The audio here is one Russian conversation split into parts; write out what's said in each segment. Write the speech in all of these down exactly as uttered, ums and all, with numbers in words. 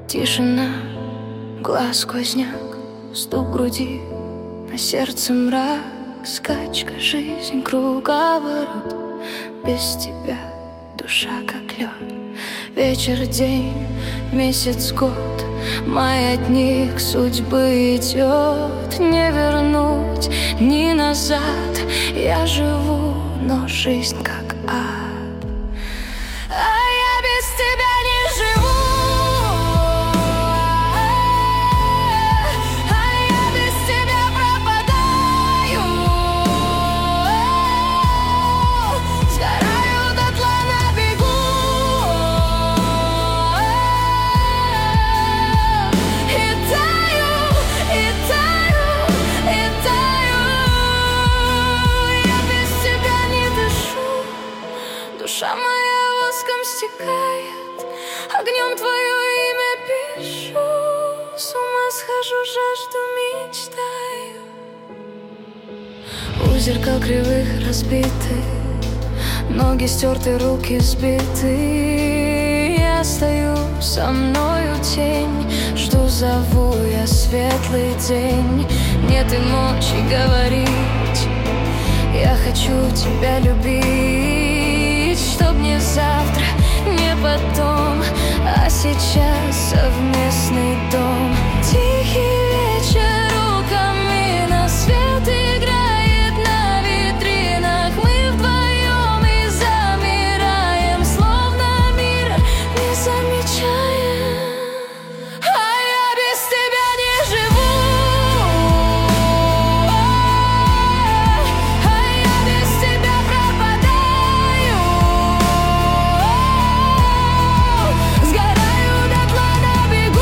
Тишина, глаз сквозняк, стук груди, на сердце мрак, скачка, жизнь, круговорот. Без тебя душа как лед. Вечер, день, месяц, год, маятник судьбы идет. Не вернуть ни назад. Я живу, но жизнь как ад, а я без тебя не живу. А я без тебя пропадаю, сгораю дотла на бегу. И таю, и таю, и таю. Я без тебя не дышу. Душа моя воском стекает, огнем твое имя пишу. С ума схожу, жажду мечтаю. У зеркал кривых разбиты, ноги стерты, руки сбиты. Я стою, со мною тень, жду, зову я светлый день. Нет и мочи говорить, я хочу тебя любить, чтоб не завтра, не потом, а сейчас совместный дом. Тихий вечер, у камина свет играет на витринах. Мы вдвоем и замираем, словно мир не замечаем. А я без тебя не живу. А я без тебя пропадаю, сгораю дотла на бегу.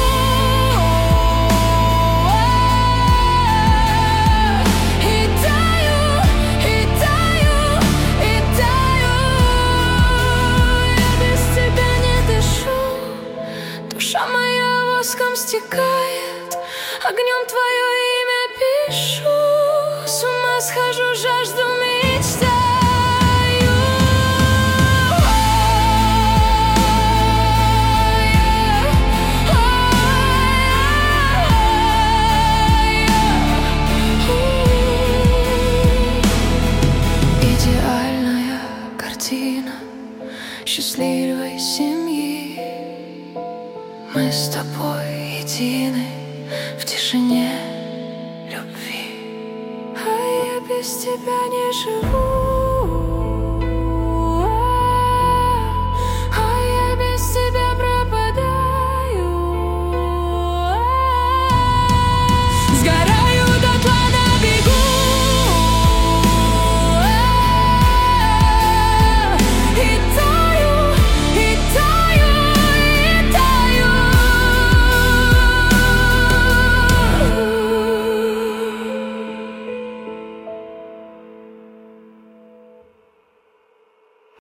И таю, и таю, и таю. Я без тебя не дышу. Душа моя воском стекает, огнем твое имя пишу. С ума схожу, жажду мечтаю. Идеальная картина счастливой семьи. Мы с тобой едины в тишине любви. А я без тебя не живу.